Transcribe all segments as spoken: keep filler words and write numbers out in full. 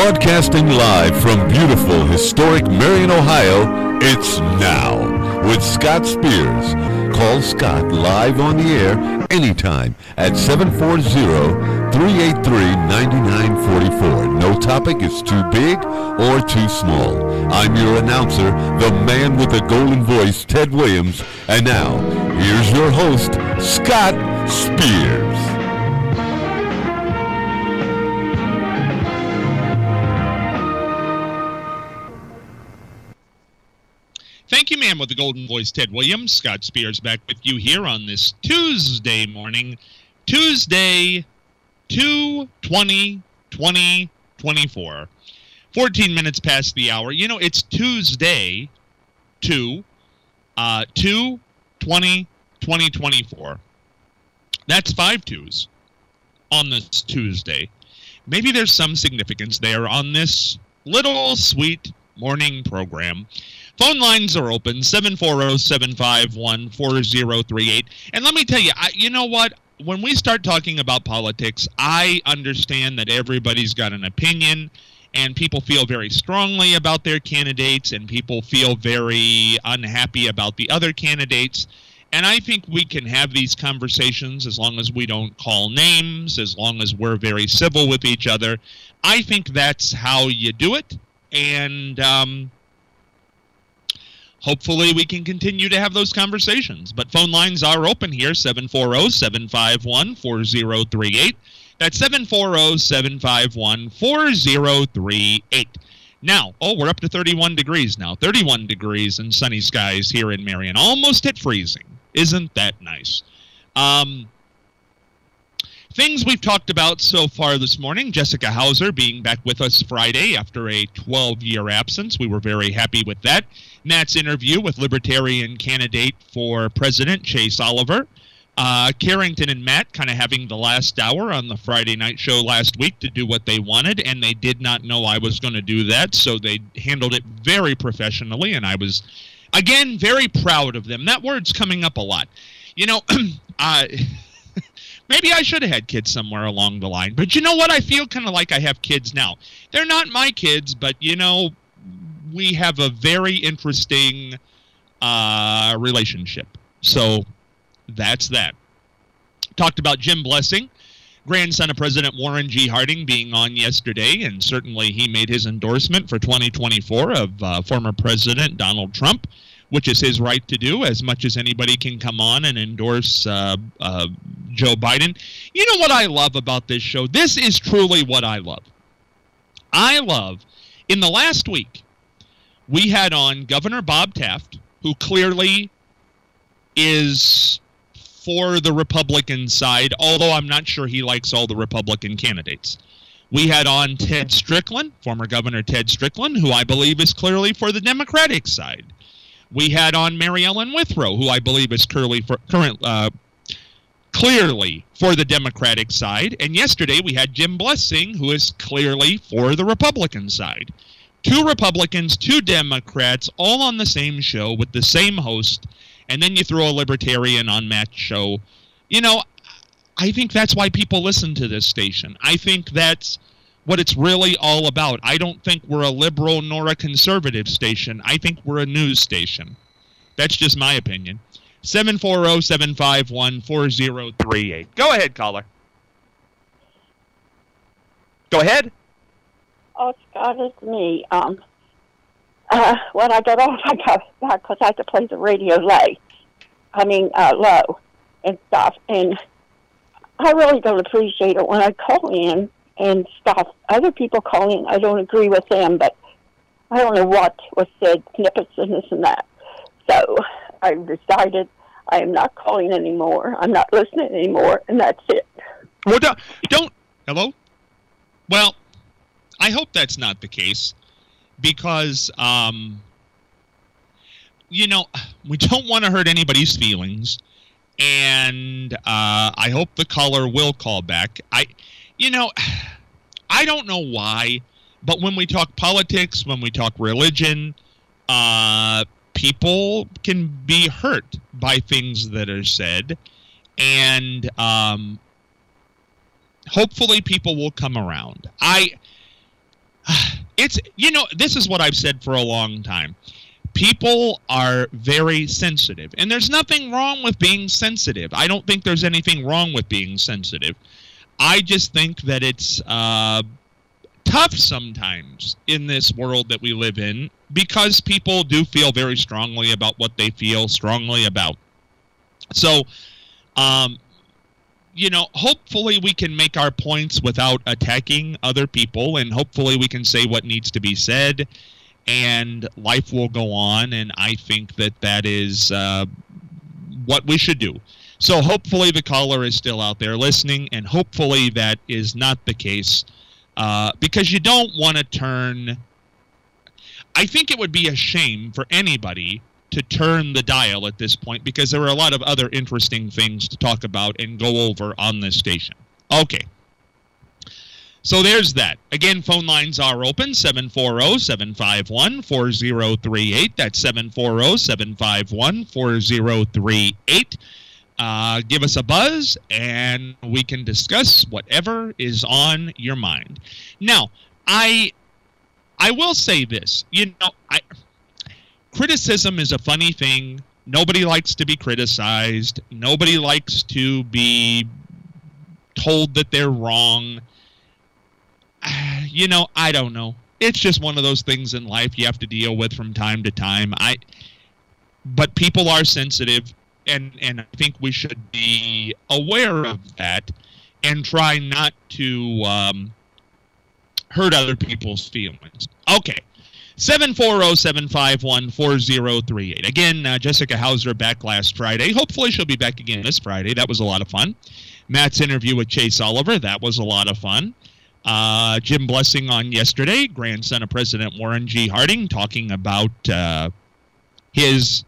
Broadcasting live from beautiful, historic Marion, Ohio, it's Now with Scott Spears. Call Scott live on the air anytime at seven four zero, three eight three, nine nine four four. No topic is too big or too small. I'm your announcer, the man with the golden voice, Ted Williams. And now, here's your host, Scott Spears. Thank you, man, with the golden voice, Ted Williams. Scott Spears back with you here on this Tuesday morning. Tuesday, two twenty twenty twenty-four. fourteen minutes past the hour. You know, it's Tuesday, two, uh, two twenty twenty twenty-four. That's five twos on this Tuesday. Maybe there's some significance there on this little sweet morning program. Phone lines are open, seven four zero, seven five one, four zero three eight. And let me tell you, I, you know what? When we start talking about politics, I understand that everybody's got an opinion, and people feel very strongly about their candidates, and people feel very unhappy about the other candidates. And I think we can have these conversations as long as we don't call names, as long as we're very civil with each other. I think that's how you do it. And um, hopefully we can continue to have those conversations. But phone lines are open here, seven four zero, seven five one, four zero three eight. That's seven four zero, seven five one, four zero three eight. Now, oh, we're up to thirty-one degrees now. thirty-one degrees and sunny skies here in Marion. Almost at freezing. Isn't that nice? Um... Things we've talked about so far this morning, Jessica Hauser being back with us Friday after a twelve-year absence. We were very happy with that. Matt's interview with Libertarian candidate for president, Chase Oliver. Uh, Carrington and Matt kind of having the last hour on the Friday night show last week to do what they wanted, and they did not know I was going to do that, so they handled it very professionally, and I was, again, very proud of them. That word's coming up a lot. You know, uh... maybe I should have had kids somewhere along the line. But you know what? I feel kind of like I have kids now. They're not my kids, but, you know, we have a very interesting uh, relationship. So that's that. Talked about Jim Blessing, grandson of President Warren G. Harding, being on yesterday, and certainly he made his endorsement for twenty twenty-four of uh, former President Donald Trump, which is his right to do, as much as anybody can come on and endorse uh, uh, Joe Biden. You know what I love about this show? This is truly what I love. I love, in the last week, we had on Governor Bob Taft, who clearly is for the Republican side, although I'm not sure he likes all the Republican candidates. We had on Ted Strickland, former Governor Ted Strickland, who I believe is clearly for the Democratic side. We had on Mary Ellen Withrow, who I believe is currently for, current, uh, clearly for the Democratic side. And yesterday we had Jim Blessing, who is clearly for the Republican side. Two Republicans, two Democrats, all on the same show with the same host. And then you throw a Libertarian on Matt's show. You know, I think that's why people listen to this station. I think that's what it's really all about. I don't think we're a liberal nor a conservative station. I think we're a news station. That's just my opinion. seven four zero, seven five one, four zero three eight. Go ahead, caller. Go ahead. Oh, Scott, it's me. Um, uh, when I got off, I got back because I had to play the radio late. I mean, uh, low and stuff. And I really don't appreciate it when I call in and stuff. Other people call in, I don't agree with them, but I don't know what was said, snippets and this and that. So I decided I am not calling anymore. I'm not listening anymore, and that's it. Well, don't, don't hello? Well, I hope that's not the case, because, um, you know, we don't want to hurt anybody's feelings, and uh, I hope the caller will call back. I... You know, I don't know why, but when we talk politics, when we talk religion, uh, people can be hurt by things that are said, and um, hopefully people will come around. I it's, you know, this is what I've said for a long time. People are very sensitive, and there's nothing wrong with being sensitive. I don't think there's anything wrong with being sensitive. I just think that it's uh, tough sometimes in this world that we live in, because people do feel very strongly about what they feel strongly about. So, um, you know, hopefully we can make our points without attacking other people, and hopefully we can say what needs to be said, and life will go on, and I think that that is uh, what we should do. So hopefully the caller is still out there listening, and hopefully that is not the case, uh, because you don't want to turn... I think it would be a shame for anybody to turn the dial at this point, because there are a lot of other interesting things to talk about and go over on this station. Okay. So there's that. Again, phone lines are open, seven four zero, seven five one, four zero three eight. That's seven four zero, seven five one, four zero three eight. Uh, give us a buzz, and we can discuss whatever is on your mind. Now, I I will say this. You know, I criticism is a funny thing. Nobody likes to be criticized. Nobody likes to be told that they're wrong. You know, I don't know. It's just one of those things in life you have to deal with from time to time. I, but people are sensitive, and, and I think we should be aware of that and try not to um, hurt other people's feelings. Okay. seven four zero, seven five one, four zero three eight. Again, uh, Jessica Hauser back last Friday. Hopefully she'll be back again this Friday. That was a lot of fun. Matt's interview with Chase Oliver. That was a lot of fun. Uh, Jim Blessing on yesterday, grandson of President Warren G. Harding, talking about uh, his,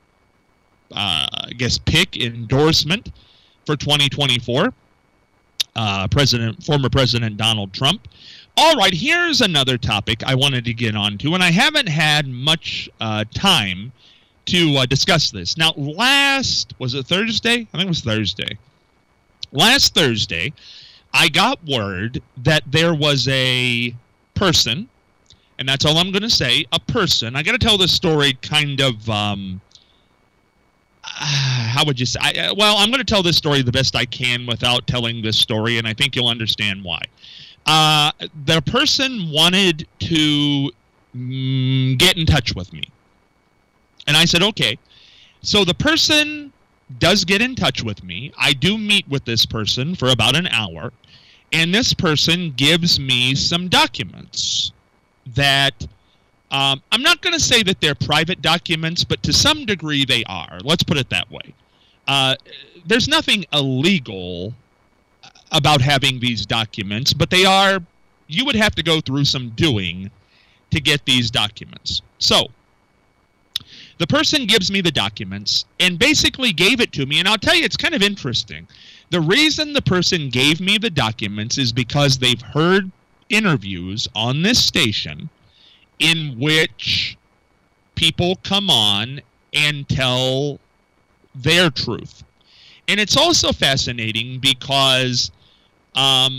uh, I guess, pick endorsement for twenty twenty-four. Uh, President, former President Donald Trump. All right, here's another topic I wanted to get onto, and I haven't had much uh, time to uh, discuss this. Now, last, was it Thursday? I think it was Thursday. Last Thursday, I got word that there was a person, and that's all I'm going to say, a person. I got to tell this story kind of, um, uh, how would you say? I, well, I'm going to tell this story the best I can without telling this story, and I think you'll understand why. Uh, the person wanted to mm, get in touch with me. And I said, okay. So the person does get in touch with me. I do meet with this person for about an hour. And this person gives me some documents that, um, I'm not going to say that they're private documents, but to some degree they are. Let's put it that way. Uh, there's nothing illegal about having these documents, but they are, you would have to go through some doing to get these documents. So, the person gives me the documents and basically gave it to me, and I'll tell you, it's kind of interesting. The reason the person gave me the documents is because they've heard interviews on this station in which people come on and tell their truth. And it's also fascinating because um,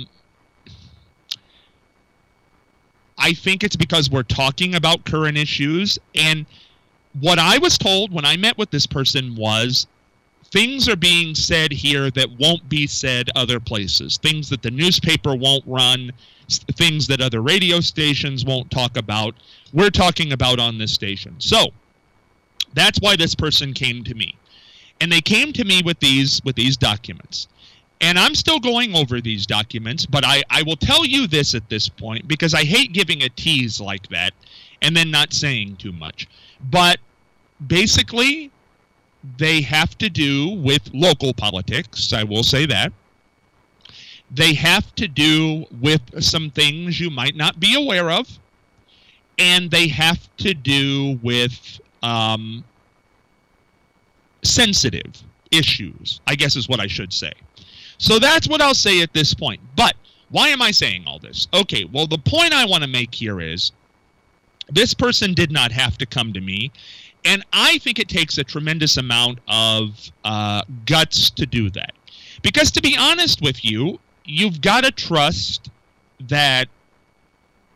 I think it's because we're talking about current issues. And what I was told when I met with this person was things are being said here that won't be said other places. Things that the newspaper won't run, things that other radio stations won't talk about, we're talking about on this station. So that's why this person came to me. And they came to me with these with these documents. And I'm still going over these documents, but I, I will tell you this at this point, because I hate giving a tease like that and then not saying too much. But basically, they have to do with local politics, I will say that. They have to do with some things you might not be aware of. And they have to do with um, sensitive issues, I guess is what I should say. So that's what I'll say at this point. But why am I saying all this? Okay, well, the point I want to make here is this person did not have to come to me. And I think it takes a tremendous amount of uh, guts to do that. Because to be honest with you, you've got to trust that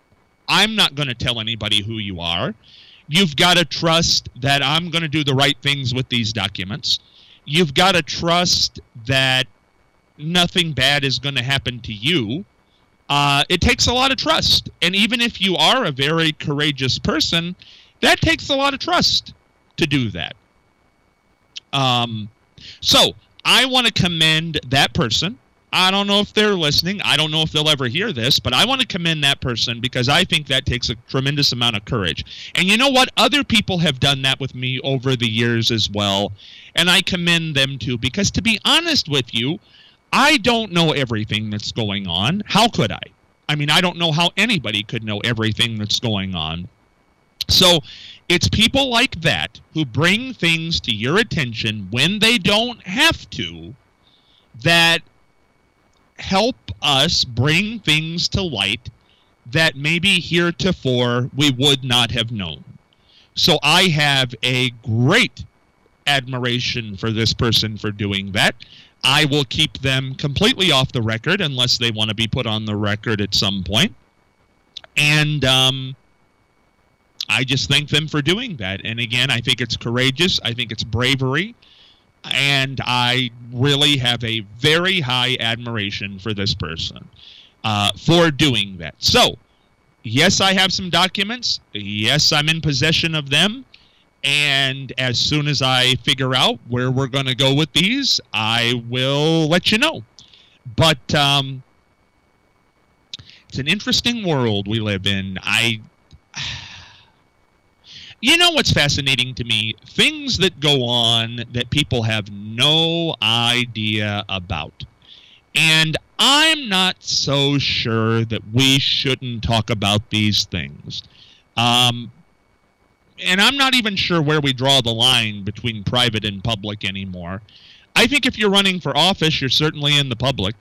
I'm not going to tell anybody who you are. You've got to trust that I'm going to do the right things with these documents. You've got to trust that nothing bad is going to happen to you. Uh, it takes a lot of trust. And even if you are a very courageous person, that takes a lot of trust to do that. Um, so I want to commend that person. I don't know if they're listening. I don't know if they'll ever hear this, but I want to commend that person because I think that takes a tremendous amount of courage. And you know what? Other people have done that with me over the years as well, and I commend them too because, to be honest with you, I don't know everything that's going on. How could I? I mean, I don't know how anybody could know everything that's going on. So it's people like that who bring things to your attention when they don't have to that help us bring things to light that maybe heretofore we would not have known. So I have a great admiration for this person for doing that. I will keep them completely off the record unless they want to be put on the record at some point. And um, I just thank them for doing that. And again, I think it's courageous. I think it's bravery. And I really have a very high admiration for this person uh, for doing that. So, yes, I have some documents. Yes, I'm in possession of them. And as soon as I figure out where we're going to go with these, I will let you know. But um, it's an interesting world we live in. I... You know what's fascinating to me? Things that go on that people have no idea about. And I'm not so sure that we shouldn't talk about these things. Um, and I'm not even sure where we draw the line between private and public anymore. I think if you're running for office, you're certainly in the public.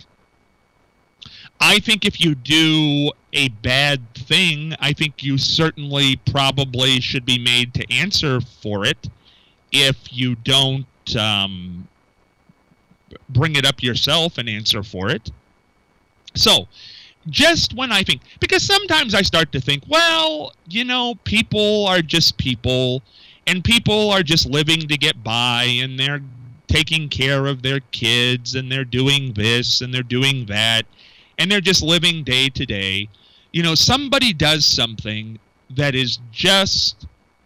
I think if you do a bad thing, I think you certainly probably should be made to answer for it if you don't um, bring it up yourself and answer for it. So, just when I think, because sometimes I start to think, well, you know, people are just people, and people are just living to get by, and they're taking care of their kids, and they're doing this, and they're doing that, and they're just living day to day. You know, somebody does something that is just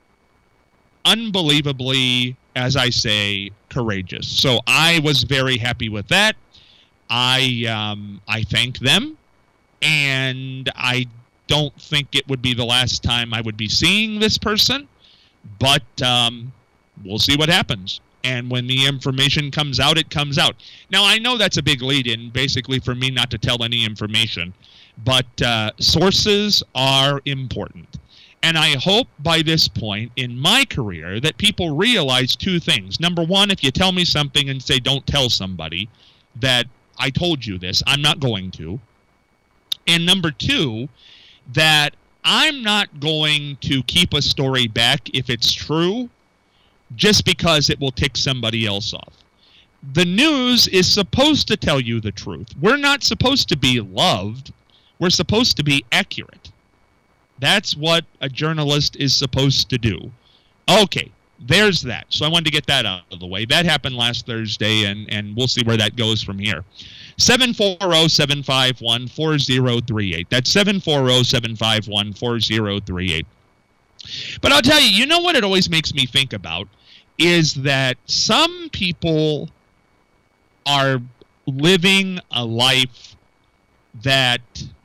unbelievably, as I say, courageous. So I was very happy with that. I um, I thank them, and I don't think it would be the last time I would be seeing this person, but um, we'll see what happens. And when the information comes out, it comes out. Now, I know that's a big lead-in, basically, for me not to tell any information. But uh, sources are important. And I hope by this point in my career that people realize two things. Number one, if you tell me something and say, don't tell somebody that I told you this, I'm not going to. And number two, that I'm not going to keep a story back if it's true, just because it will tick somebody else off. The news is supposed to tell you the truth. We're not supposed to be loved. We're supposed to be accurate. That's what a journalist is supposed to do. Okay, there's that. So I wanted to get that out of the way. That happened last Thursday, and, and we'll see where that goes from here. seven four zero, seven five one, four zero three eight. That's seven four zero, seven five one, four zero three eight. But I'll tell you, you know what it always makes me think about is that some people are living a life that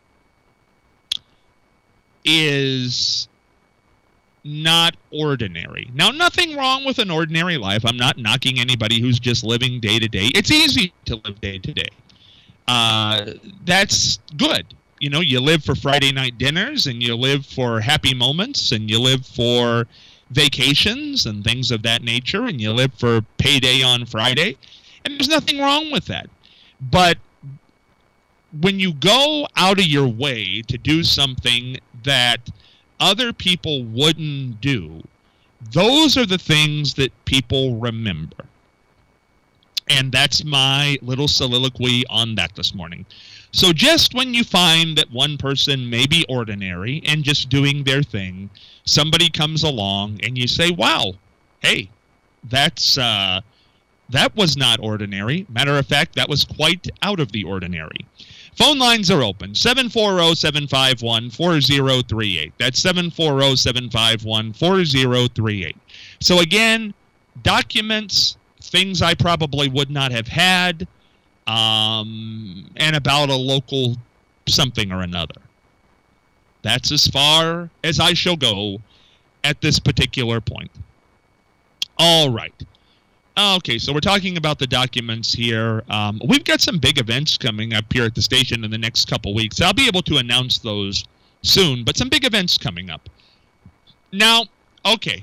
is not ordinary. Now, nothing wrong with an ordinary life. I'm not knocking anybody who's just living day to day. It's easy to live day to day. Uh, that's good. You know, you live for Friday night dinners, and you live for happy moments, and you live for vacations and things of that nature, and you live for payday on Friday, and there's nothing wrong with that. But when you go out of your way to do something that other people wouldn't do, those are the things that people remember. And that's my little soliloquy on that this morning. So just when you find that one person may be ordinary and just doing their thing, somebody comes along and you say, wow, hey, that's uh, that was not ordinary. Matter of fact, that was quite out of the ordinary. Phone lines are open, seven four zero, seven five one, four zero three eight. That's seven four zero, seven five one, four zero three eight. So again, documents, things I probably would not have had, um, and about a local something or another. That's as far as I shall go at this particular point. All right. Okay, so we're talking about the documents here. Um, we've got some big events coming up here at the station in the next couple weeks. I'll be able to announce those soon, but some big events coming up. Now, okay,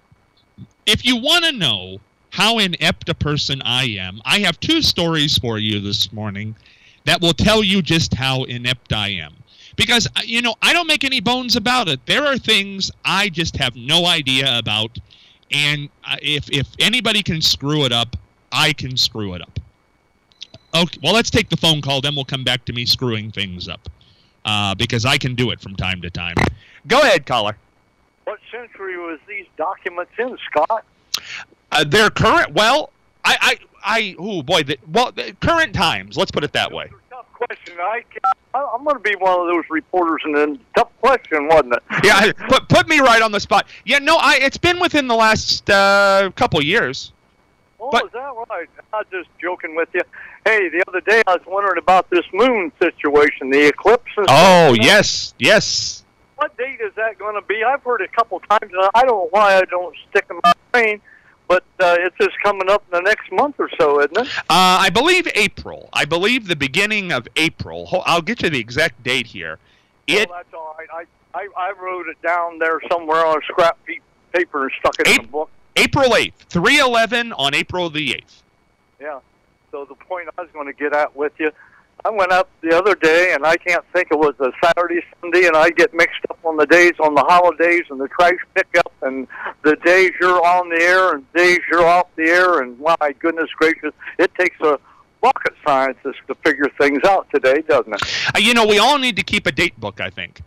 if you want to know how inept a person I am, I have two stories for you this morning that will tell you just how inept I am. Because, you know, I don't make any bones about it. There are things I just have no idea about. And if if anybody can screw it up, I can screw it up. Okay, well, let's take the phone call, then we'll come back to me screwing things up. Uh, because I can do it from time to time. Go ahead, caller. What century was these documents in, Scott? Uh, they're current, well, I, I, I oh boy, the, well, the current times, let's put it that way. Tough question. I, I'm going to be one of those reporters, and then tough question, wasn't it? Yeah, put put me right on the spot. Yeah, no, I it's been within the last uh, couple years. Oh, but, is that right? I'm just joking with you. Hey, the other day I was wondering about this moon situation, the eclipse. And oh, stuff. yes, yes. What date is that going to be? I've heard it a couple times, and I don't know why I don't stick in my brain. But uh, it's just coming up in the next month or so, isn't it? Uh, I believe April. I believe the beginning of April. I'll get you the exact date here. It, well, that's all right. I, I, I wrote it down there somewhere on a scrap paper and stuck it April, in the book. April eighth. three eleven on April the eighth. Yeah. So the point I was going to get at with you, I went up the other day, and I can't think it was a Saturday, Sunday, and I get mixed up on the days on the holidays and the trash pickup and the days you're on the air and days you're off the air, and my goodness gracious, it takes a rocket scientist to figure things out today, doesn't it? Uh, you know, we all need to keep a date book, I think.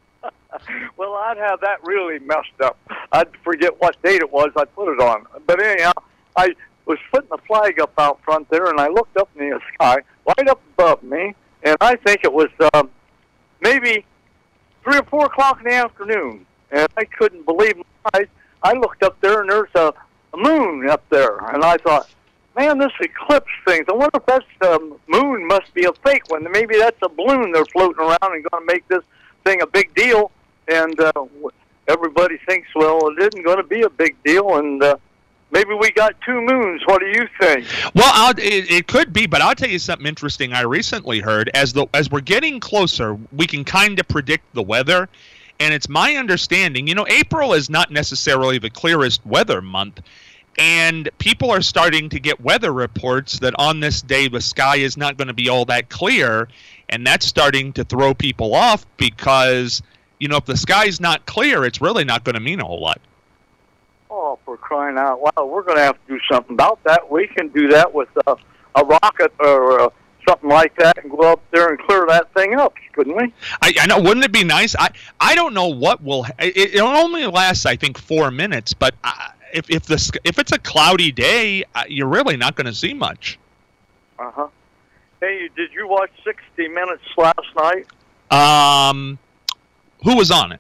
Well, I'd have that really messed up. I'd forget what date it was I'd put it on. But anyhow, I was putting the flag up out front there, and I looked up in the sky, right up above me, and I think it was um, maybe three or four o'clock in the afternoon, and I couldn't believe my eyes. I looked up there, and there's a, a moon up there, and I thought, man, this eclipse thing, I wonder if that's the um, moon must be a fake one. Maybe that's a balloon they're floating around and going to make this thing a big deal, and uh, everybody thinks, well, it isn't going to be a big deal, and uh, maybe we got two moons. What do you think? Well, I'll, it, it could be, but I'll tell you something interesting I recently heard. As the as we're getting closer, we can kind of predict the weather, and it's my understanding, you know, April is not necessarily the clearest weather month, and people are starting to get weather reports that on this day the sky is not going to be all that clear, and that's starting to throw people off because, you know, if the sky's not clear, it's really not going to mean a whole lot. Oh, for crying out loud, we're going to have to do something about that. We can do that with uh, a rocket or uh, something like that and go up there and clear that thing up, couldn't we? I, I know. Wouldn't it be nice? I, I don't know what will – it, it only lasts, I think, four minutes, but I, if if the if it's a cloudy day, you're really not going to see much. Uh-huh. Hey, did you watch sixty minutes last night? Um, who was on it?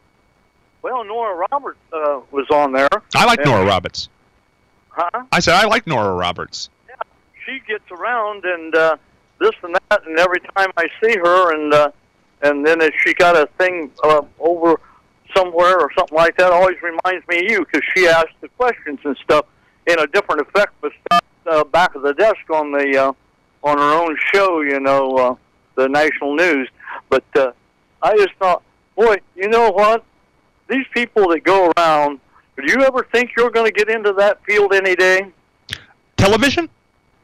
Well, Nora Roberts uh, was on there. I like and, Nora Roberts. Huh? I said I like Nora Roberts. Yeah, she gets around and uh, this and that, and every time I see her, and uh, and then if she got a thing uh, over somewhere or something like that, always reminds me of you because she asks the questions and stuff in a different effect, but uh, back of the desk on the uh, on her own show, you know, uh, the national news. But uh, I just thought, boy, you know what? These people that go around, do you ever think you're going to get into that field any day? Television?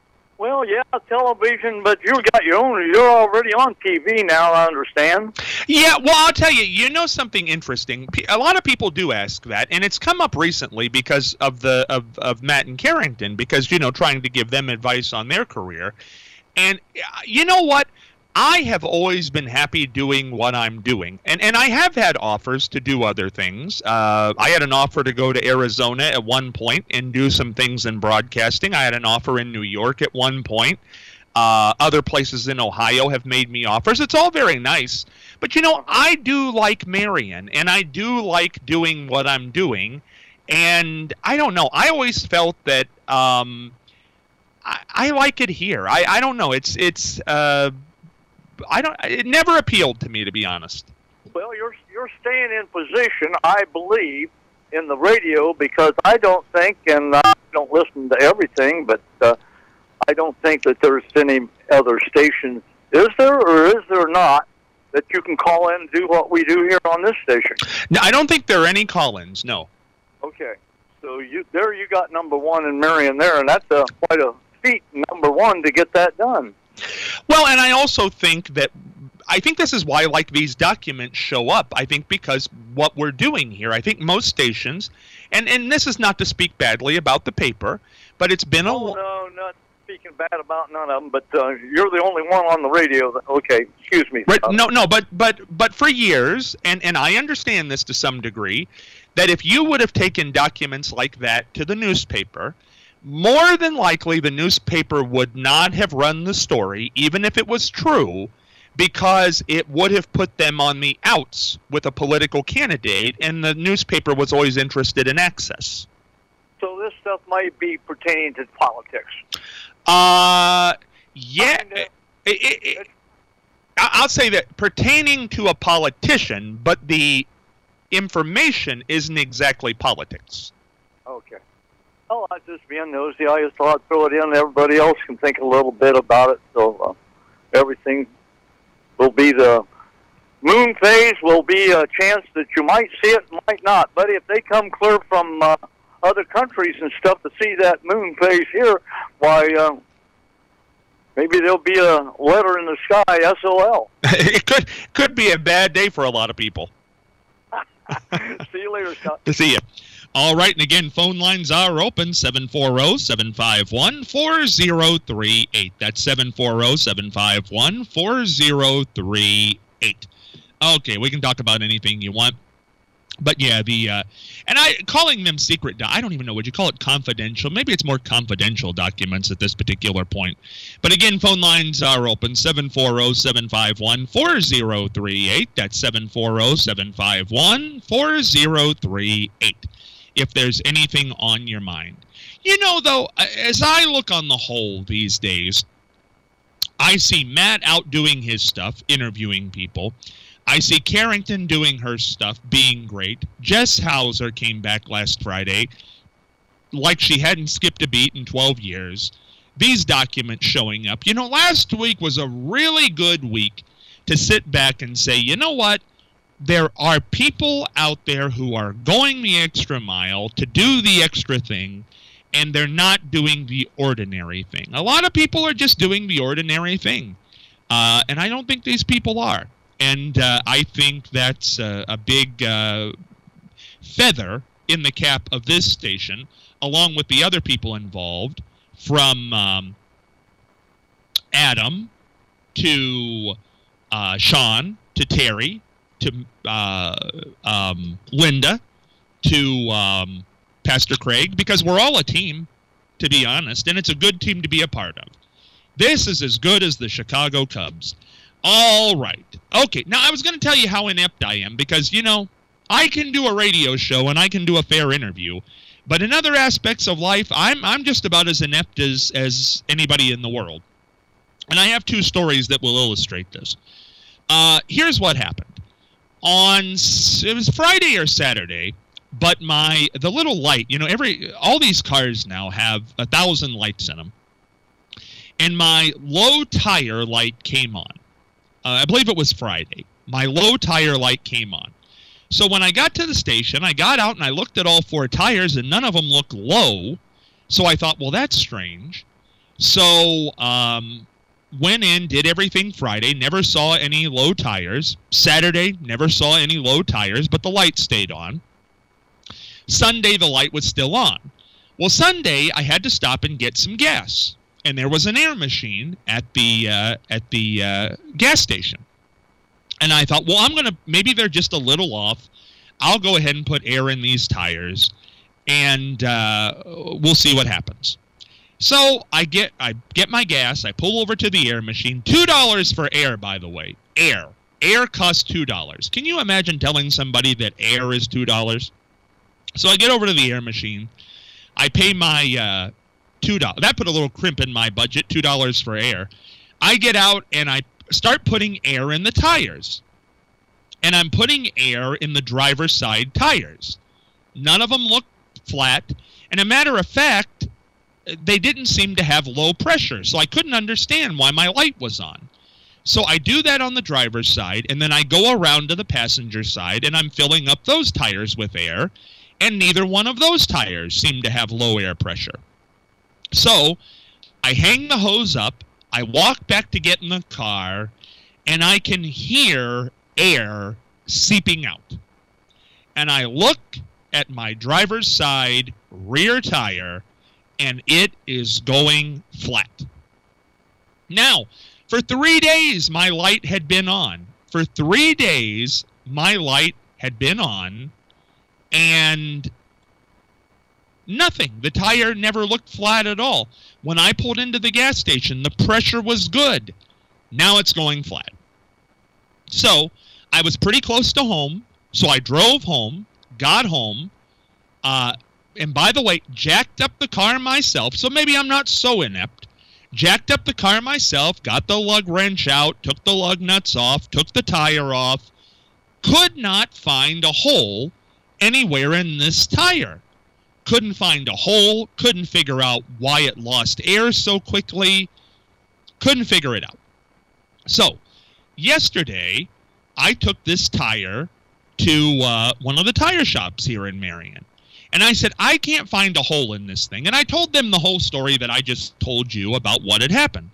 Well, yeah, television, but you got your own. You're already on T V now, I understand. Yeah, well, I'll tell you, you know something interesting. A lot of people do ask that, and it's come up recently because of the of, of Matt and Carrington, because, you know, trying to give them advice on their career. And you know what? I have always been happy doing what I'm doing. And and I have had offers to do other things. Uh, I had an offer to go to Arizona at one point and do some things in broadcasting. I had an offer in New York at one point. Uh, other places in Ohio have made me offers. It's all very nice. But, you know, I do like Marion, and I do like doing what I'm doing. And I don't know. I always felt that um, I, I like it here. I, I don't know. It's it's. Uh, I don't. It never appealed to me, to be honest. Well, you're you're staying in position, I believe, in the radio, because I don't think, and I don't listen to everything, but uh, I don't think that there's any other stations. Is there, or is there not, that you can call in and do what we do here on this station? No, I don't think there are any call-ins. No. Okay, so you there you got number one in Marion there, and that's a, quite a feat, number one, to get that done. Well, and I also think that I think this is why, like, these documents show up. I think because what we're doing here, I think most stations, and, and this is not to speak badly about the paper, but it's been a... Oh, no, not speaking bad about none of them, but uh, you're the only one on the radio that, okay, excuse me. Right, no, no, but, but, but for years, and, and I understand this to some degree, that if you would have taken documents like that to the newspaper, more than likely the newspaper would not have run the story, even if it was true, because it would have put them on the outs with a political candidate, and the newspaper was always interested in access. So this stuff might be pertaining to politics. Uh, yeah. Kinda. It, it, it, I'll say that pertaining to a politician, but the information isn't exactly politics. Okay. Oh, I was just being nosy. I just thought I'd throw it in. Everybody else can think a little bit about it. So uh, everything will be the moon phase will be a chance that you might see it, might not. But if they come clear from uh, other countries and stuff to see that moon phase here, why, uh, maybe there'll be a letter in the sky, S O L. It could could be a bad day for a lot of people. See you later, Scott. To see you. All right, and again, phone lines are open, seven four zero, seven five one, four zero three eight. That's seven four zero, seven five one, four zero three eight. Okay, we can talk about anything you want. But yeah, the, uh, and I, calling them secret, I don't even know, would you call it confidential? Maybe it's more confidential documents at this particular point. But again, phone lines are open, seven four zero, seven five one, four zero three eight. That's seven four zero, seven five one, four zero three eight. If there's anything on your mind. You know, though, as I look on the whole these days, I see Matt out doing his stuff, interviewing people. I see Carrington doing her stuff, being great. Jess Hauser came back last Friday like she hadn't skipped a beat in twelve years. These documents showing up. You know, last week was a really good week to sit back and say, you know what? There are people out there who are going the extra mile to do the extra thing, and they're not doing the ordinary thing. A lot of people are just doing the ordinary thing, uh, and I don't think these people are. And uh, I think that's uh, a big uh, feather in the cap of this station, along with the other people involved, from um, Adam to uh, Sean to Terry, to uh, um, Linda, to um, Pastor Craig, because we're all a team, to be honest, and it's a good team to be a part of. This is as good as the Chicago Cubs. All right. Okay, now I was going to tell you how inept I am, because, you know, I can do a radio show and I can do a fair interview, but in other aspects of life, I'm I'm just about as inept as, as anybody in the world. And I have two stories that will illustrate this. Uh, here's what happened. On, it was Friday or Saturday, but my, the little light, you know, every, all these cars now have a thousand lights in them. And my low tire light came on. Uh, I believe it was Friday. My low tire light came on. So when I got to the station, I got out and I looked at all four tires and none of them looked low. So I thought, well, that's strange. So, um, went in, did everything Friday, never saw any low tires. Saturday, never saw any low tires, but the light stayed on. Sunday, the light was still on. Well, Sunday, I had to stop and get some gas. And there was an air machine at the uh, at the uh, gas station. And I thought, well, I'm going to, maybe they're just a little off. I'll go ahead and put air in these tires, and uh, we'll see what happens. So I get I get my gas. I pull over to the air machine. two dollars for air, by the way. Air. Air costs two dollars. Can you imagine telling somebody that air is two dollars? So I get over to the air machine. I pay my uh, two dollars. That put a little crimp in my budget, two dollars for air. I get out and I start putting air in the tires. And I'm putting air in the driver's side tires. None of them look flat. And a matter of fact, they didn't seem to have low pressure, so I couldn't understand why my light was on. So I do that on the driver's side, and then I go around to the passenger side, and I'm filling up those tires with air, and neither one of those tires seem to have low air pressure. So I hang the hose up, I walk back to get in the car, and I can hear air seeping out. And I look at my driver's side rear tire, and it is going flat. Now, for three days, my light had been on. For three days, my light had been on, and nothing. The tire never looked flat at all. When I pulled into the gas station, the pressure was good. Now it's going flat. So, I was pretty close to home, so I drove home, got home, uh, and by the way, jacked up the car myself, so maybe I'm not so inept. Jacked up the car myself, got the lug wrench out, took the lug nuts off, took the tire off. Could not find a hole anywhere in this tire. Couldn't find a hole, couldn't figure out why it lost air so quickly. Couldn't figure it out. So, yesterday, I took this tire to uh, one of the tire shops here in Marion. And I said, I can't find a hole in this thing. And I told them the whole story that I just told you about what had happened.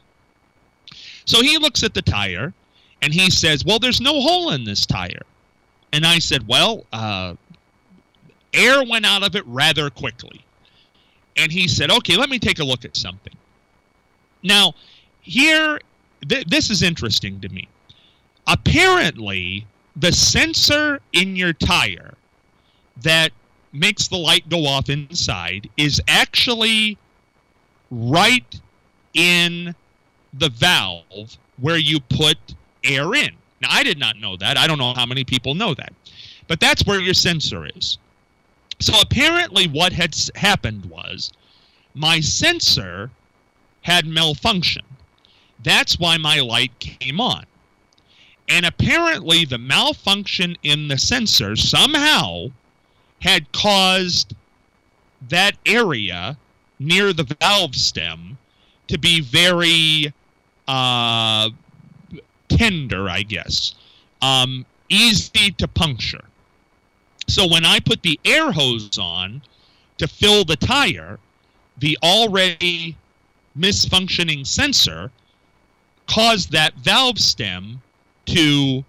So he looks at the tire, and he says, well, there's no hole in this tire. And I said, well, uh, air went out of it rather quickly. And he said, okay, let me take a look at something. Now, here, th- this is interesting to me. Apparently, the sensor in your tire that makes the light go off inside is actually right in the valve where you put air in. Now, I did not know that. I don't know how many people know that. But that's where your sensor is. So apparently what had happened was my sensor had malfunctioned. That's why my light came on. And apparently the malfunction in the sensor somehow had caused that area near the valve stem to be very uh, tender, I guess, um, easy to puncture. So when I put the air hose on to fill the tire, the already misfunctioning sensor caused that valve stem to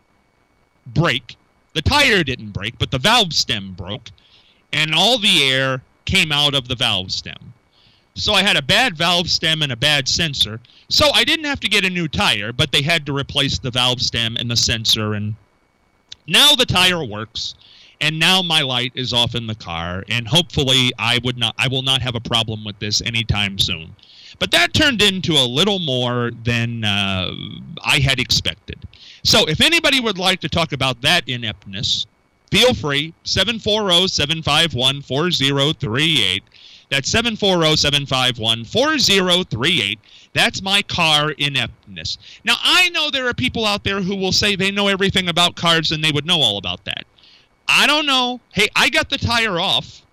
break. The tire didn't break, but the valve stem broke, and all the air came out of the valve stem. So I had a bad valve stem and a bad sensor. So I didn't have to get a new tire, but they had to replace the valve stem and the sensor, and now the tire works, and now my light is off in the car, and hopefully I would not I will not have a problem with this anytime soon. But that turned into a little more than uh, I had expected. So if anybody would like to talk about that ineptness, feel free, seven four zero, seven five one, four zero three eight. That's seven four zero, seven five one, four zero three eight. That's my car ineptness. Now, I know there are people out there who will say they know everything about cars and they would know all about that. I don't know. Hey, I got the tire off.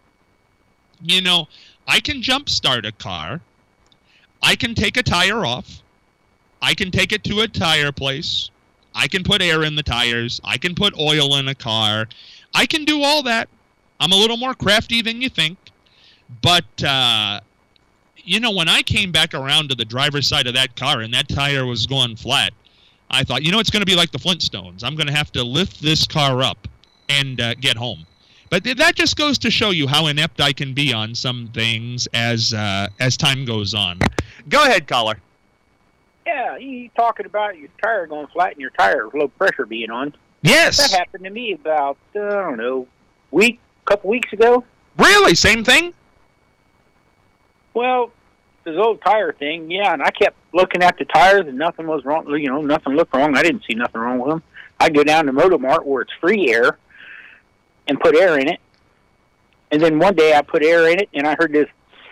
You know, I can jump start a car. I can take a tire off. I can take it to a tire place. I can put air in the tires. I can put oil in a car. I can do all that. I'm a little more crafty than you think. But, uh, you know, when I came back around to the driver's side of that car and that tire was going flat, I thought, you know, it's going to be like the Flintstones. I'm going to have to lift this car up and uh, get home. But that just goes to show you how inept I can be on some things as uh, as time goes on. Go ahead, caller. Yeah, you talking about your tire going flat and your tire low pressure being on. Yes. That happened to me about, uh, I don't know, week, couple weeks ago. Really? Same thing? Well, this old tire thing, yeah, and I kept looking at the tires and nothing was wrong. You know, nothing looked wrong. I didn't see nothing wrong with them. I'd go down to Motomart where it's free air and put air in it. And then one day I put air in it and I heard this,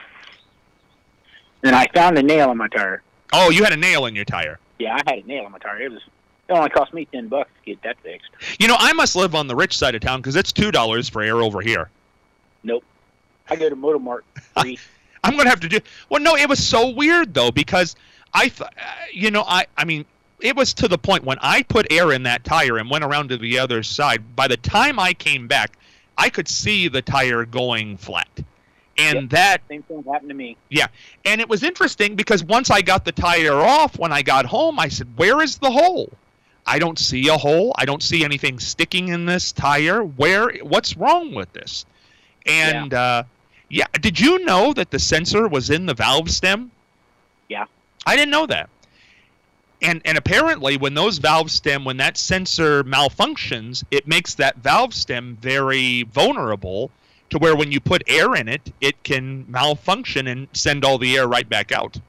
and I found a nail in my tire. Oh, you had a nail in your tire. Yeah, I had a nail in my tire. It was it only cost me ten bucks to get that fixed. You know, I must live on the rich side of town because it's two dollars for air over here. Nope. I go to Motomart free. I'm going to have to do... Well, no, it was so weird, though, because I thought, uh, you know, I, I mean, it was to the point when I put air in that tire and went around to the other side, by the time I came back, I could see the tire going flat. And yep, that... Same thing happened to me. Yeah. And it was interesting because once I got the tire off, when I got home, I said, where is the hole? I don't see a hole. I don't see anything sticking in this tire. Where? What's wrong with this? And... Yeah. uh Yeah, did you know that the sensor was in the valve stem? Yeah. I didn't know that. And and apparently when those valve stem, when that sensor malfunctions, it makes that valve stem very vulnerable to where when you put air in it, it can malfunction and send all the air right back out.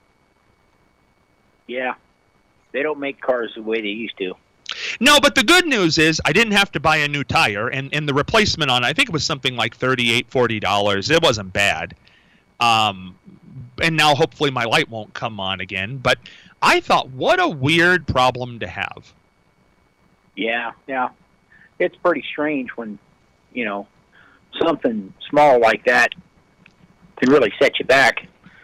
Yeah. They don't make cars the way they used to. No, but the good news is I didn't have to buy a new tire, and, and the replacement on it, I think it was something like thirty-eight dollars, forty dollars. It wasn't bad. Um, and now hopefully my light won't come on again. But I thought, what a weird problem to have. Yeah, yeah. It's pretty strange when, you know, something small like that can really set you back.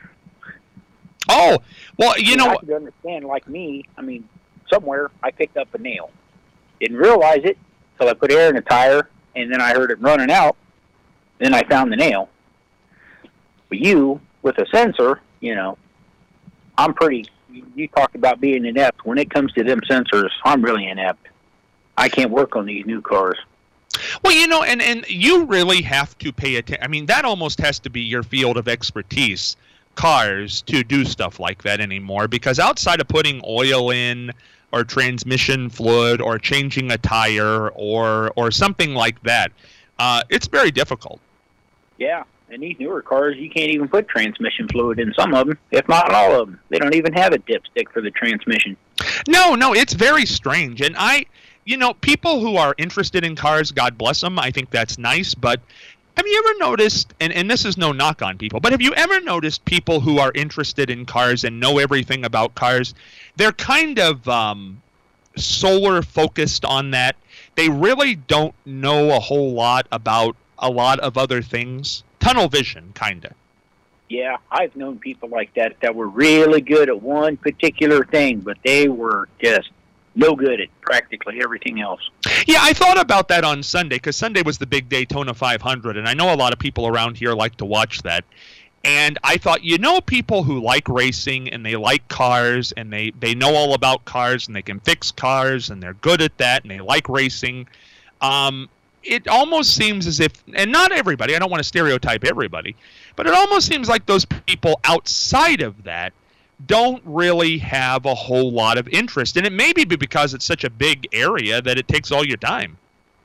Oh, well, you know... I can understand, like me, I mean... Somewhere, I picked up a nail. Didn't realize it until I put air in the tire, and then I heard it running out. Then I found the nail. But you, with a sensor, you know, I'm pretty... You talked about being inept. When it comes to them sensors, I'm really inept. I can't work on these new cars. Well, you know, and, and you really have to pay attention. I mean, that almost has to be your field of expertise, cars, to do stuff like that anymore. Because outside of putting oil in... or transmission fluid, or changing a tire, or or something like that. Uh, it's very difficult. Yeah, and these newer cars, you can't even put transmission fluid in some of them, if not all of them. They don't even have a dipstick for the transmission. No, no, it's very strange. And I, you know, people who are interested in cars, God bless them, I think that's nice, but have you ever noticed, and, and this is no knock on people, but have you ever noticed people who are interested in cars and know everything about cars, they're kind of um, solar focused on that. They really don't know a whole lot about a lot of other things. Tunnel vision, kind of. Yeah, I've known people like that that were really good at one particular thing, but they were just no good at practically everything else. Yeah, I thought about that on Sunday, because Sunday was the big Daytona five hundred, and I know a lot of people around here like to watch that. And I thought, you know, people who like racing and they like cars and they, they know all about cars and they can fix cars and they're good at that and they like racing. Um, it almost seems as if, and not everybody, I don't want to stereotype everybody, but it almost seems like those people outside of that don't really have a whole lot of interest. And it may be because it's such a big area that it takes all your time.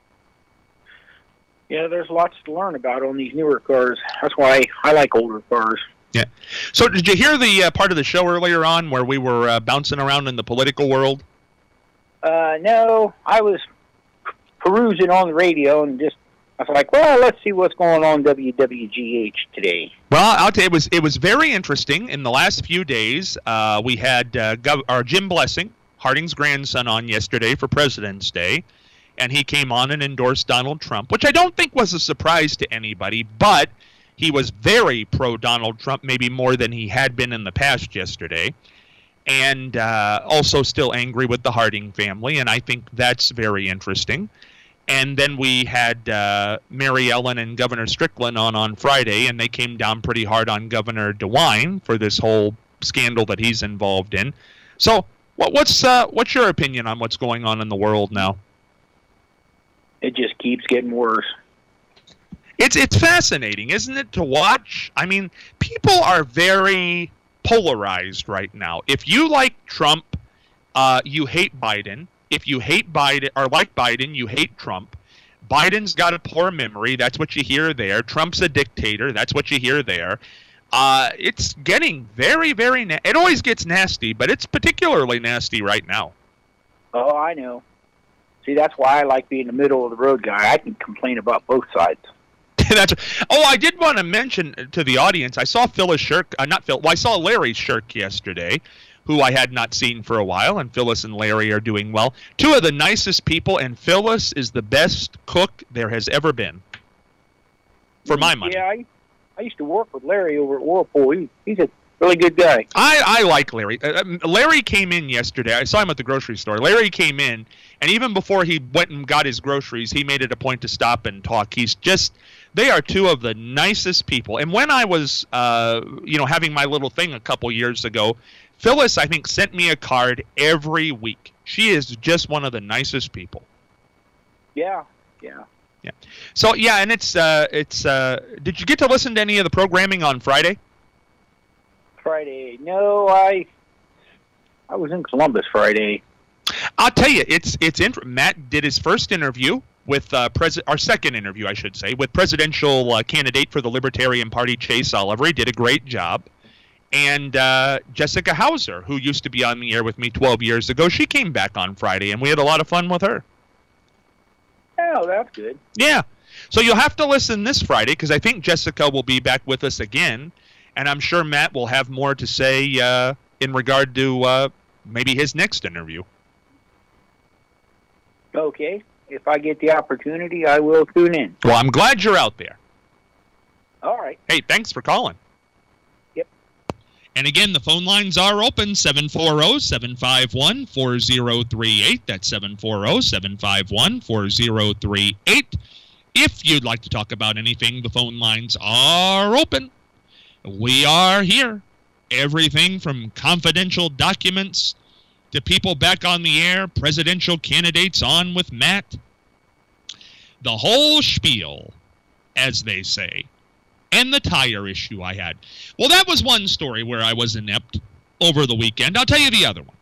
Yeah, there's lots to learn about on these newer cars. That's why I like older cars. Yeah. So did you hear the uh, part of the show earlier on where we were uh, bouncing around in the political world? Uh, no, I was perusing on the radio and just, I was like, well, let's see what's going on W W G H today. Well, I'll tell you, it was, it was very interesting. In the last few days, uh, we had uh, Gov- our Jim Blessing, Harding's grandson, on yesterday for President's Day. And he came on and endorsed Donald Trump, which I don't think was a surprise to anybody, but he was very pro-Donald Trump, maybe more than he had been in the past yesterday, and uh, also still angry with the Harding family, and I think that's very interesting. And then we had uh, Mary Ellen and Governor Strickland on on Friday, and they came down pretty hard on Governor DeWine for this whole scandal that he's involved in. So what, what's uh, what's your opinion on what's going on in the world now? It just keeps getting worse. It's it's fascinating, isn't it, to watch? I mean, people are very polarized right now. If you like Trump, uh, you hate Biden. If you hate Biden or like Biden, you hate Trump. Biden's got a poor memory. That's what you hear there. Trump's a dictator. That's what you hear there. Uh, it's getting very, very na- – it always gets nasty, but it's particularly nasty right now. Oh, I know. See, that's why I like being the middle-of-the-road guy. I can complain about both sides. That's, oh, I did want to mention to the audience, I saw Phyllis Shirk uh, – not Phil – well, I saw Larry Shirk yesterday, who I had not seen for a while, and Phyllis and Larry are doing well. Two of the nicest people, and Phyllis is the best cook there has ever been, for my money. Yeah, I, I used to work with Larry over at Whirlpool. He, he's a really good guy. I, I like Larry. Uh, Larry came in yesterday. I saw him at the grocery store. Larry came in, and even before he went and got his groceries, he made it a point to stop and talk. He's just – they are two of the nicest people. And when I was, uh, you know, having my little thing a couple years ago, Phyllis, I think, sent me a card every week. She is just one of the nicest people. Yeah, yeah. Yeah. So, yeah, and it's, uh, it's, uh, did you get to listen to any of the programming on Friday? Friday. No, I, I was in Columbus Friday. I'll tell you, it's, it's, int- Matt did his first interview with, uh, pres- our second interview, I should say, with presidential uh, candidate for the Libertarian Party, Chase Oliver. He did a great job. And uh, Jessica Hauser, who used to be on the air with me twelve years ago, she came back on Friday, and we had a lot of fun with her. Oh, that's good. Yeah. So you'll have to listen this Friday, because I think Jessica will be back with us again, and I'm sure Matt will have more to say uh, in regard to uh, maybe his next interview. Okay. If I get the opportunity, I will tune in. Well, I'm glad you're out there. All right. Hey, thanks for calling. And again, the phone lines are open, seven four zero, seven five one, four zero three eight. That's seven four zero, seven five one, four zero three eight. If you'd like to talk about anything, the phone lines are open. We are here. Everything from confidential documents to people back on the air, presidential candidates on with Matt. The whole spiel, as they say. And the tire issue I had. Well, that was one story where I was inept over the weekend. I'll tell you the other one.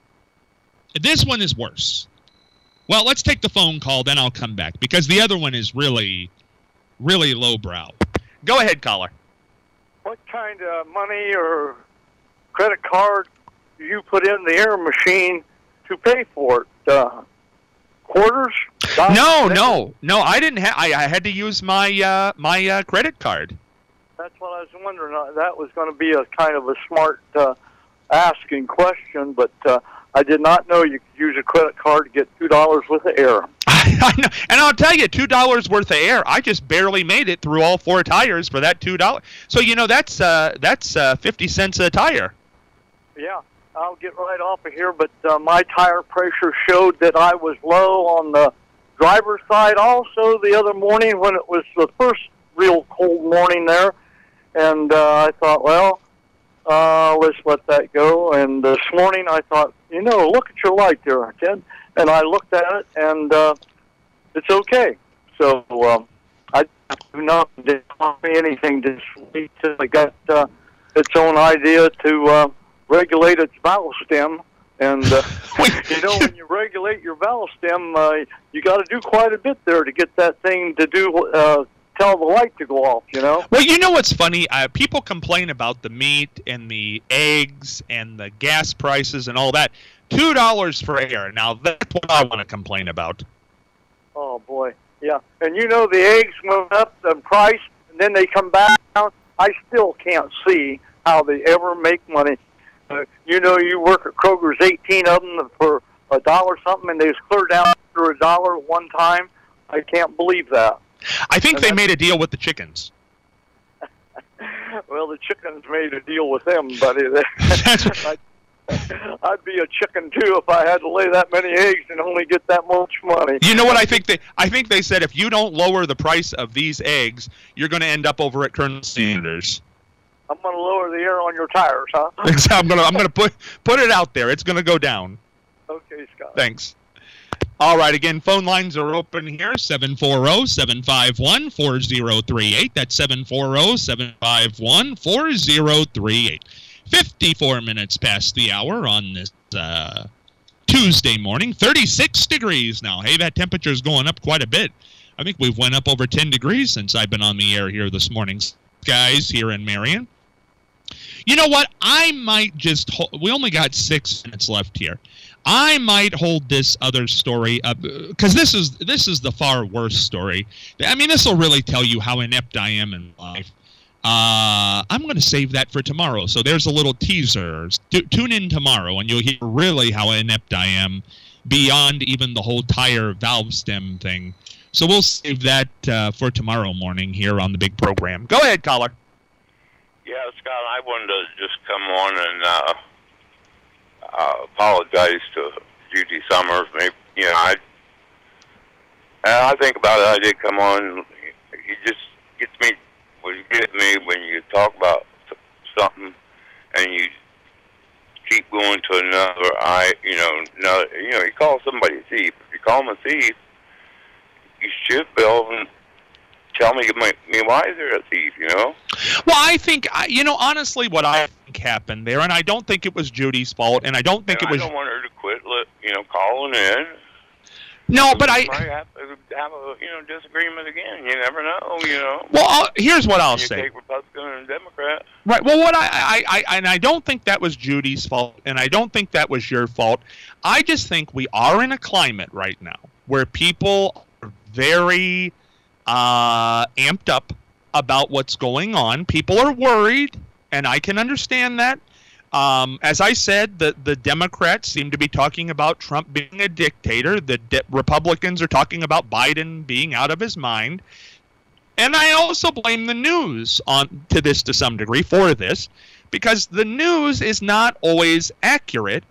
This one is worse. Well, let's take the phone call, then I'll come back, because the other one is really, really lowbrow. Go ahead, caller. What kind of money or credit card do you put in the air machine to pay for it? Uh, quarters? No, no, no. I didn't have. I, I had to use my uh, my uh, credit card. That's what I was wondering. Uh, that was going to be a kind of a smart uh, asking question, but uh, I did not know you could use a credit card to get two dollars worth of air. I know, and I'll tell you, two dollars worth of air. I just barely made it through all four tires for that two dollars. So you know that's uh, that's uh, fifty cents a tire. Yeah. I'll get right off of here, but uh, my tire pressure showed that I was low on the driver's side also the other morning when it was the first real cold morning there. And uh, I thought, well, uh, let's let that go. And this morning I thought, you know, look at your light there, Ted. And I looked at it, and uh, it's okay. So um, I do not copy anything this week till it got uh, its own idea to uh, regulate its valve stem. And, uh, you know, when you regulate your valve stem, uh, you got to do quite a bit there to get that thing to do, uh, tell the light to go off, you know? Well, you know what's funny? Uh, people complain about the meat and the eggs and the gas prices and all that. two dollars for air. Now, that's what I want to complain about. Oh, boy. Yeah. And, you know, the eggs went up in price, and then they come back down. I still can't see how they ever make money. Uh, you know, you work at Kroger's, eighteen of them for a dollar something, and they was clear down for a dollar one time. I can't believe that. I think and they made a deal with the chickens. Well, the chickens made a deal with them, buddy. That's, I'd be a chicken too if I had to lay that many eggs and only get that much money. You know what I think they I think they said if you don't lower the price of these eggs, you're going to end up over at Colonel Sanders. I'm going to lower the air on your tires, huh? I'm going to I'm going to put put it out there. It's going to go down. Okay, Scott. Thanks. All right, again, phone lines are open here, seven four zero, seven five one, four zero three eight. That's seven four zero, seven five one, four zero three eight. fifty-four minutes past the hour on this uh, Tuesday morning, thirty-six degrees now. Hey, that temperature's going up quite a bit. I think we've went up over ten degrees since I've been on the air here this morning, guys, here in Marion. You know what? I might just hold, we only got six minutes left here. I might hold this other story up because this is this is the far worse story. I mean, this will really tell you how inept I am in life. Uh, I'm going to save that for tomorrow. So there's a little teaser. T- tune in tomorrow, and you'll hear really how inept I am beyond even the whole tire valve stem thing. So we'll save that uh, for tomorrow morning here on the big program. Go ahead, caller. Yeah, Scott, I wanted to just come on and uh, uh, apologize to Judy Summers. Maybe, you know, I, I think about it. I did come on. He just gets me. What you get me when you talk about something and you keep going to another. I, you know, another, you know, you call somebody a thief. If you call them a thief, you should be able to tell me, me why they're a thief, you know? Well, I think, you know, honestly, what I think happened there, and I don't think it was Judy's fault, and I don't think and it was... I don't want her to quit, you know, calling in. No, but I... might have to have a, you know, disagreement again. You never know, you know? Well, I'll, here's what I'll you say. take Republican and Democrat. Right, well, what I, I, I... And I don't think that was Judy's fault, and I don't think that was your fault. I just think we are in a climate right now where people are very... Uh, amped up about what's going on. People are worried, and I can understand that. Um, as I said, the, the Democrats seem to be talking about Trump being a dictator. The de- Republicans are talking about Biden being out of his mind. And I also blame the news on to this to some degree for this, because the news is not always accurate,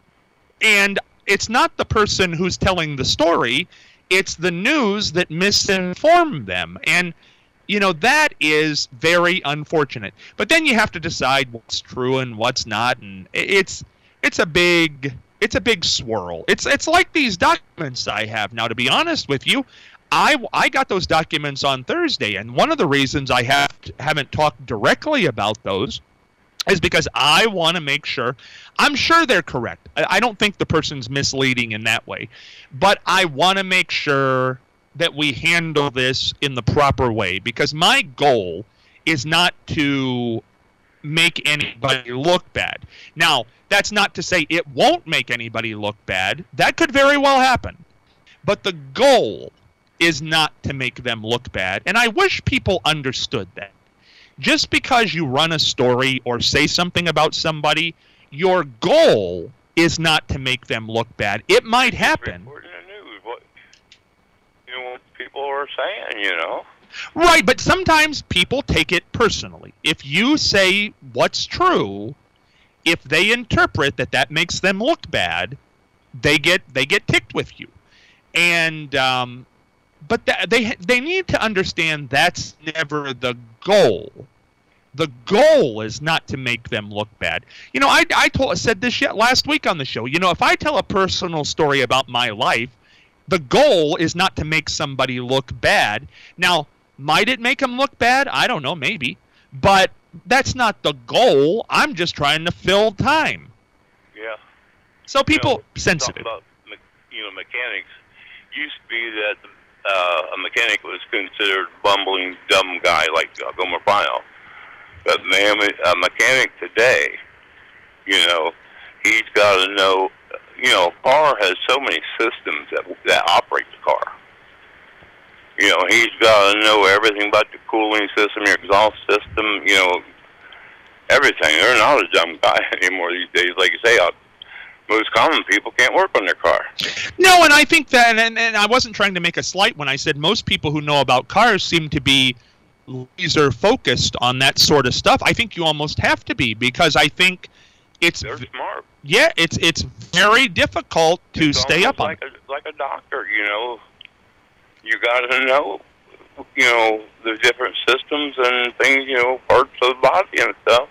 and it's not the person who's telling the story. It's the news that misinformed them. And, you know, that is very unfortunate. But then you have to decide what's true and what's not. And it's it's a big it's a big swirl. It's it's like these documents I have. Now, to be honest with you, I, I got those documents on Thursday. And one of the reasons I have, haven't talked directly about those is because I want to make sure, I'm sure they're correct. I don't think the person's misleading in that way. But I want to make sure that we handle this in the proper way, because my goal is not to make anybody look bad. Now, that's not to say it won't make anybody look bad. That could very well happen. But the goal is not to make them look bad. And I wish people understood that. Just because you run a story or say something about somebody, your goal is not to make them look bad. It might happen. Reporting the news, what, you know, what people are saying, you know. Right, but sometimes people take it personally. If you say what's true, if they interpret that that makes them look bad, they get they get ticked with you. And um, but th- they they need to understand that's never the goal. The goal is not to make them look bad. You know, I I told said this yet last week on the show. You know, if I tell a personal story about my life, the goal is not to make somebody look bad. Now, might it make them look bad? I don't know, maybe. But that's not the goal. I'm just trying to fill time. Yeah. So people you know, sensitive. About, you know, mechanics. Used to be that uh, a mechanic was considered a bumbling, dumb guy like uh, Gomer Pyle. But man, a mechanic today, you know, he's got to know. You know, a car has so many systems that that operate the car. You know, he's got to know everything about the cooling system, your exhaust system. You know, everything. They're not a dumb guy anymore these days. Like you say, uh, most common people can't work on their car. No, and I think that, and, and I wasn't trying to make a slight when I said most people who know about cars seem to be laser focused on that sort of stuff. I think you almost have to be, because I think it's they're smart. Yeah, it's it's very difficult to it's stay up on. Like a, like a doctor, you know. You got to know, you know, the different systems and things, you know, parts of the body and stuff.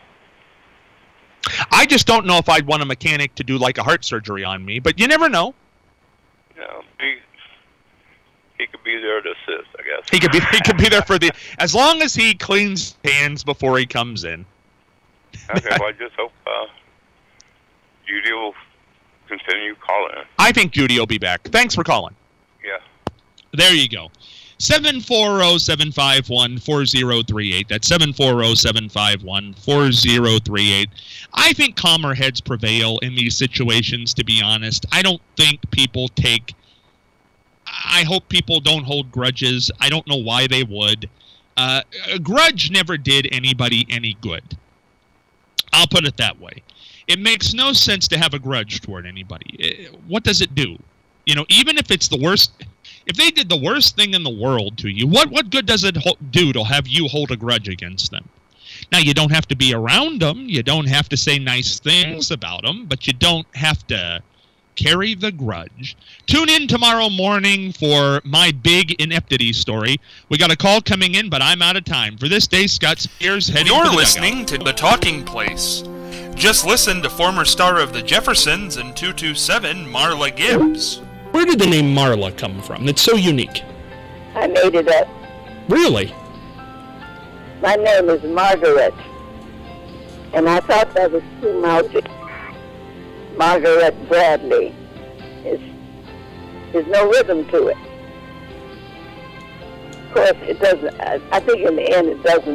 I just don't know if I'd want a mechanic to do like a heart surgery on me, but you never know. You know, he, he could be there to assist, I guess. He could be he could be there for the as long as he cleans hands before he comes in. Okay, well, I just hope uh, Judy will continue calling. I think Judy will be back. Thanks for calling. Yeah. There you go. seven four zero, seven five one, four zero three eight. That's seven four zero, seven five one, four zero three eight. I think calmer heads prevail in these situations, to be honest. I don't think people take... I hope people don't hold grudges. I don't know why they would. Uh, a grudge never did anybody any good. I'll put it that way. It makes no sense to have a grudge toward anybody. What does it do? You know, even if it's the worst... If they did the worst thing in the world to you, what, what good does it ho- do to have you hold a grudge against them? Now, you don't have to be around them. You don't have to say nice things about them, but you don't have to carry the grudge. Tune in tomorrow morning for my big ineptity story. We got a call coming in, but I'm out of time. For this day, Scott Spears heading You're to the listening dugout. to The Talking Place. Just listen to former star of the Jeffersons and two two seven, Marla Gibbs. Where did the name Marla come from? It's so unique. I made it up. Really? My name is Margaret, and I thought that was too mouthy. Margaret Bradley. It's, there's no rhythm to it. Of course, it doesn't. I, I think in the end it doesn't